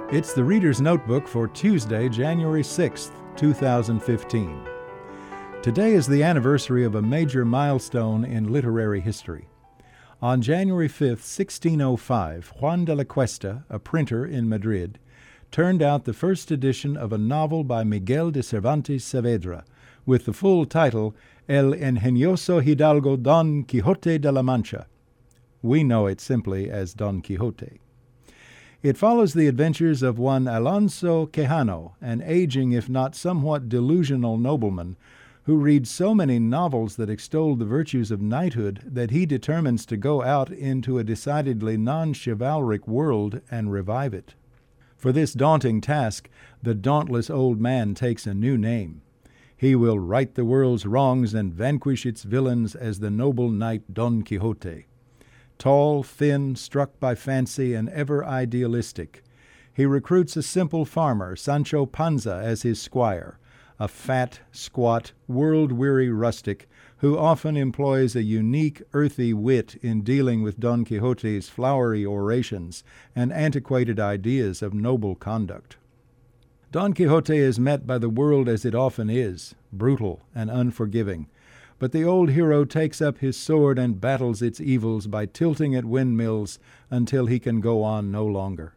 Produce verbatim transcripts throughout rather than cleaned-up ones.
It's the Reader's Notebook for Tuesday, January sixth, two thousand fifteen. Today is the anniversary of a major milestone in literary history. On January fifth, sixteen oh five, Juan de la Cuesta, a printer in Madrid, turned out the first edition of a novel by Miguel de Cervantes Saavedra, with the full title El Ingenioso Hidalgo Don Quixote de la Mancha. We know it simply as Don Quixote. It follows the adventures of one Alonso Quijano, an aging if not somewhat delusional nobleman, who reads so many novels that extol the virtues of knighthood that he determines to go out into a decidedly non-chivalric world and revive it. For this daunting task, the dauntless old man takes a new name. He will right the world's wrongs and vanquish its villains as the noble knight Don Quixote. Tall, thin, struck by fancy, and ever idealistic, he recruits a simple farmer, Sancho Panza, as his squire, a fat, squat, world-weary rustic who often employs a unique, earthy wit in dealing with Don Quixote's flowery orations and antiquated ideas of noble conduct. Don Quixote is met by the world as it often is, brutal and unforgiving, but the old hero takes up his sword and battles its evils by tilting at windmills until he can go on no longer.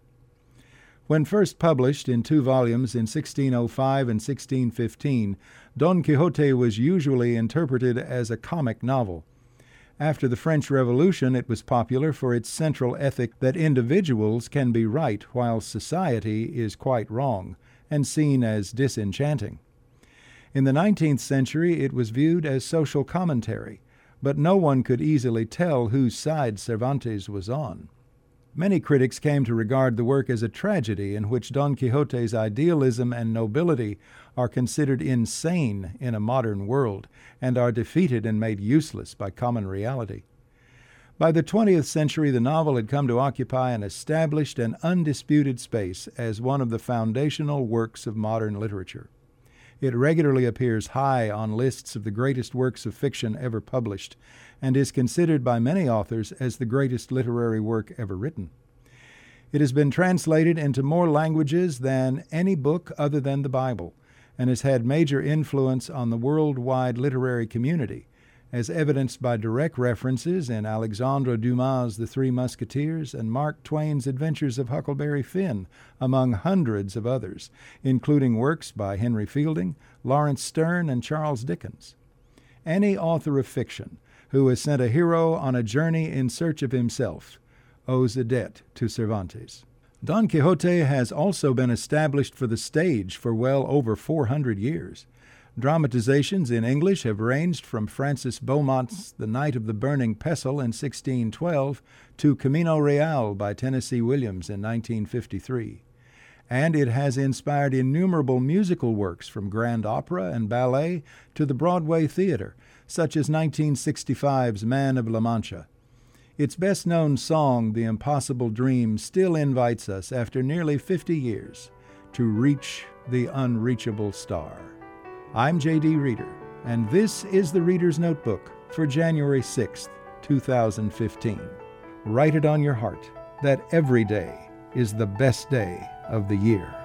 When first published in two volumes in sixteen oh five and sixteen fifteen, Don Quixote was usually interpreted as a comic novel. After the French Revolution, it was popular for its central ethic that individuals can be right while society is quite wrong, and seen as disenchanting. In the nineteenth century, it was viewed as social commentary, but no one could easily tell whose side Cervantes was on. Many critics came to regard the work as a tragedy in which Don Quixote's idealism and nobility are considered insane in a modern world and are defeated and made useless by common reality. By the twentieth century, the novel had come to occupy an established and undisputed space as one of the foundational works of modern literature. It regularly appears high on lists of the greatest works of fiction ever published, and is considered by many authors as the greatest literary work ever written. It has been translated into more languages than any book other than the Bible, and has had major influence on the worldwide literary community, as evidenced by direct references in Alexandre Dumas' The Three Musketeers and Mark Twain's Adventures of Huckleberry Finn, among hundreds of others, including works by Henry Fielding, Lawrence Stern, and Charles Dickens. Any author of fiction who has sent a hero on a journey in search of himself owes a debt to Cervantes. Don Quixote has also been established for the stage for well over four hundred years. Dramatizations in English have ranged from Francis Beaumont's The Knight of the Burning Pestle in sixteen twelve to Camino Real by Tennessee Williams in nineteen fifty-three. And it has inspired innumerable musical works from grand opera and ballet to the Broadway theater, such as nineteen sixty-five's Man of La Mancha. Its best-known song, The Impossible Dream, still invites us, after nearly fifty years, to reach the unreachable star. I'm J D Reader, and this is the Reader's Notebook for January sixth, two thousand fifteen. Write it on your heart that every day is the best day of the year.